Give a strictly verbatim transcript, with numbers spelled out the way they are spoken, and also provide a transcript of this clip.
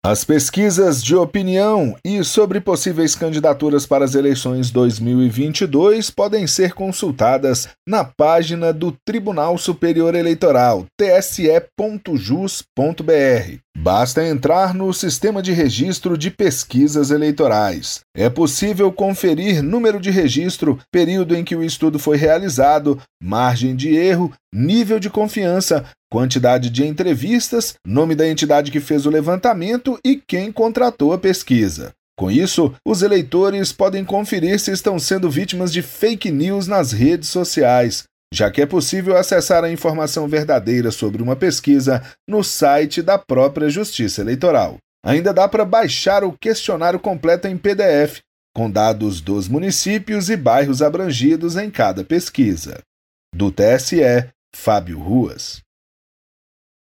As pesquisas de opinião e sobre possíveis candidaturas para as eleições dois mil e vinte e dois podem ser consultadas na página do Tribunal Superior Eleitoral, t s e ponto jus ponto b r. Basta entrar no Sistema de Registro de Pesquisas Eleitorais. É possível conferir número de registro, período em que o estudo foi realizado, margem de erro, nível de confiança, quantidade de entrevistas, nome da entidade que fez o levantamento e quem contratou a pesquisa. Com isso, os eleitores podem conferir se estão sendo vítimas de fake news nas redes sociais, já que é possível acessar a informação verdadeira sobre uma pesquisa no site da própria Justiça Eleitoral. Ainda dá para baixar o questionário completo em P D F, com dados dos municípios e bairros abrangidos em cada pesquisa. Do T S E, Fábio Ruas.